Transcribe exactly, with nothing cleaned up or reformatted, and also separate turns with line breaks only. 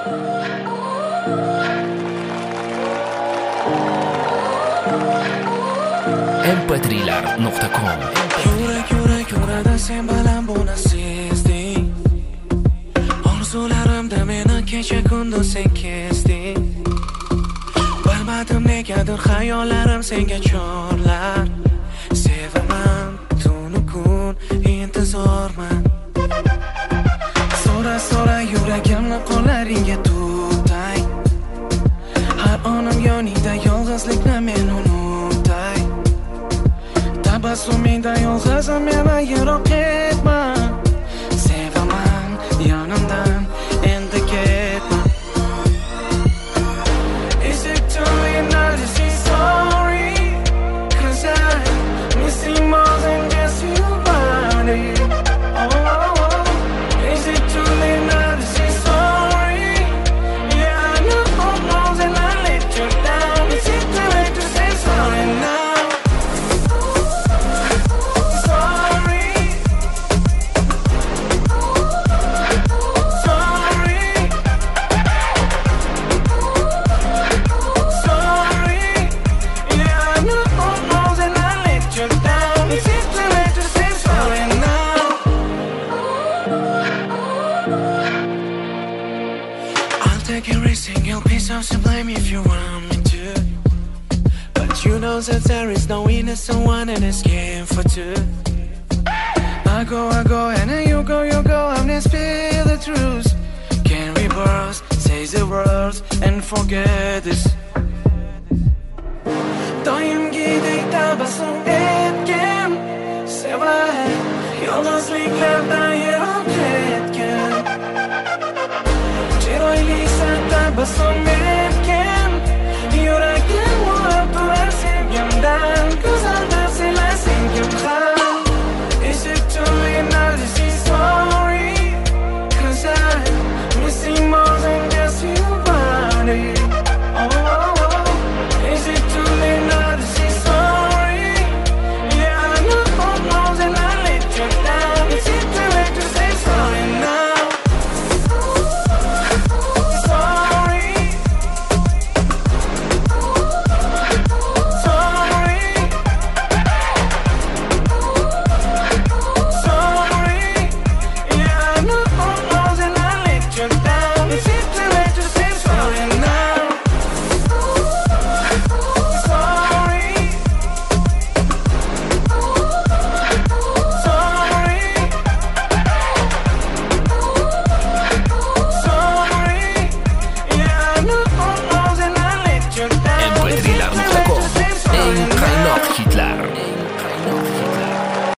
em p trilar nuqta com.
Yurak yurak yuradi sen bilan buni sezding. Orzularimda meni kecha kunduz sen kesding. Bilmadim negadir xayollarim senga chorlar. Sevaman tunu kun intizorman. So'ra so'ra yuragimni qo'llaringga tutay. Har onim yoningda yolg'izlikni men unutay. Tabassumingda yolg'izim meni yiroq ketma. Sevaman yonimdan endi ketma. Is it too late now to say sorry? Cause I miss you more than just you body. Oh, oh, oh. Is it too late now to say sorry? Yeah, I know all knows and I let you down. Is it too late to say sorry now? Take every single piece of blame if you want me to. But you know that there is no innocent one in this game for two. I go, I go, and then you go, you go, I'm gonna spill the truth. Can we burst, say the words, and forget this? Doimgidek tabassum etgan, sevay, yolg'izliklardan yiroq ketgan. Chiroylisan tabassum etgan, yuragim urib turar sevgimdan. Go'zalda senlasang kim ham? Is it too late now to say sorry? Cause I miss you more than just you body. Oh, oh, oh. Is it too late now to say sorry? Yeah, I know all knows and I let you down. Is it too late to say sorry now?
em p trilar nuqta com. Eng qaynoq hit